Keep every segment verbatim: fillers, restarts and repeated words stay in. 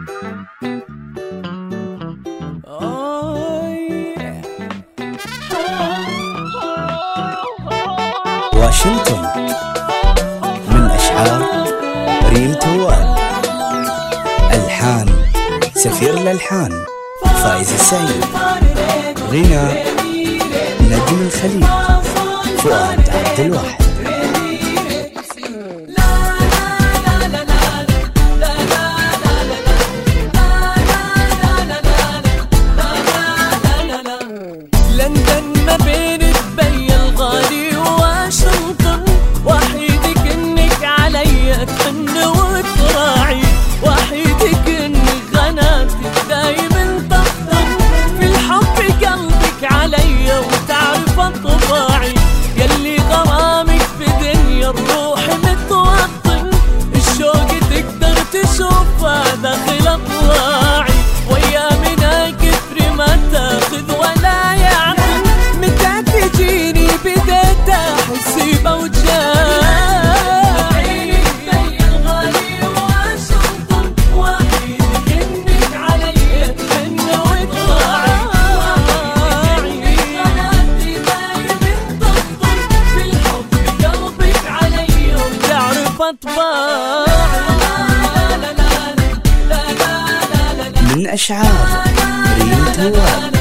واشنطن من أشعار ريم توال، ألحان سفير الألحان فايز السعيد، غناء نجم الخليج فؤاد عبد الواحد. لندن ما بين دبي الغالي وواشنطن، وحيدك انك علي تحن وتراعي، وحيدك انك غناتك دايما تفطن، في الحب قلبك علي وتعرف طباعي، يلي غرامك في دنيا الروح متوطن، الشوق تقدر تشوفه داخل اطلاعي، وايامنا كثر ما تاخذ ولا يعقل، متى تجيني بديت احس بوجاعي. دبي الغالي وواشنطن، وحيدك انك علي تحن وتراعي، وحيدك غناتي دايم تفطن، في الحب قلبك علي وتعرف اطباعي. من أشعار ريم توال.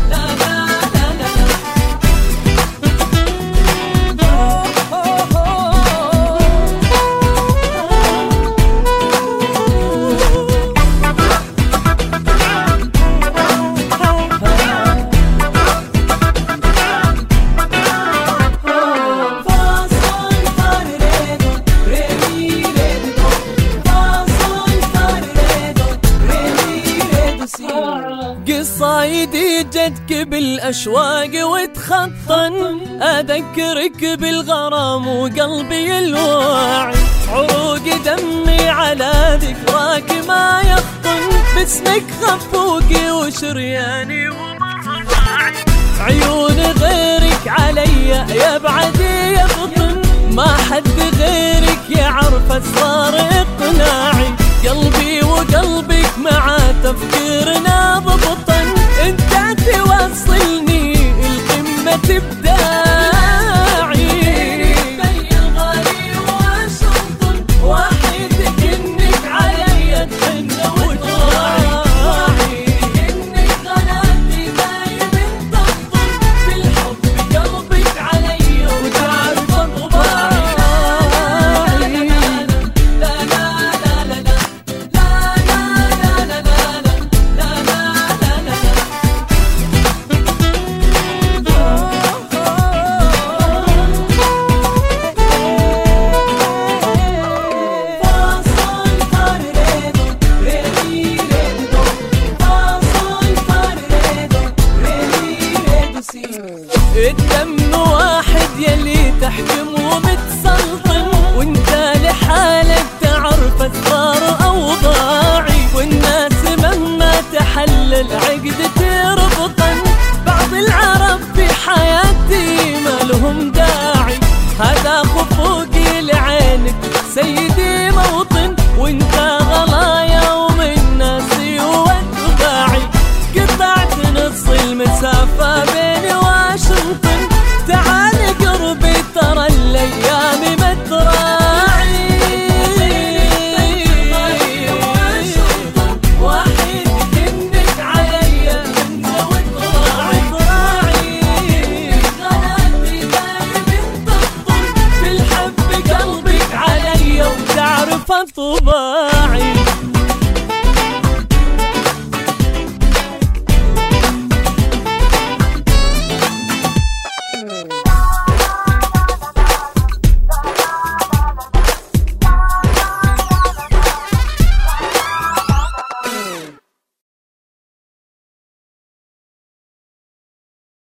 قصايدي جتك بالأشواق وتخطن، أذكرك بالغرام وقلبي الواعي، عروق دمي على ذكراك ما يخطن، باسمك خفوقي وشرياني ومرضاعي، عيون غيرك علي يا بعدي يفطن، ما حد غيرك يعرف أسرار إقناعي، قلبي وقلبك مع تفكيرنا ضبطن، انت توصلني القمة ابداعي. دبي الغالي وواشنطن، وحيدك انك علي تحن وتراعي، وحيدك انك غناتي دايم تفطن، في الحب قلبك علي وتعرف طباعي. الدم واحد يلي تحكم ومتسلطن، وانت لحالك تعرف اسرار اوضاعي، والناس مهما تحلل عقد تربطن، بعض العرب في حياتي ما لهم داعي، هذا خفوقي لعينك سيدي موطن، وانت غلايا ومن ناسي واتباعي، قطعت نص المسافة بيني واشنطن، تعال قربي ترى الايام متراعي. وحيدك انك علي تحن وتراعي، غناتي دايم تفطن، في الحب قلبك علي وتعرف الطباع.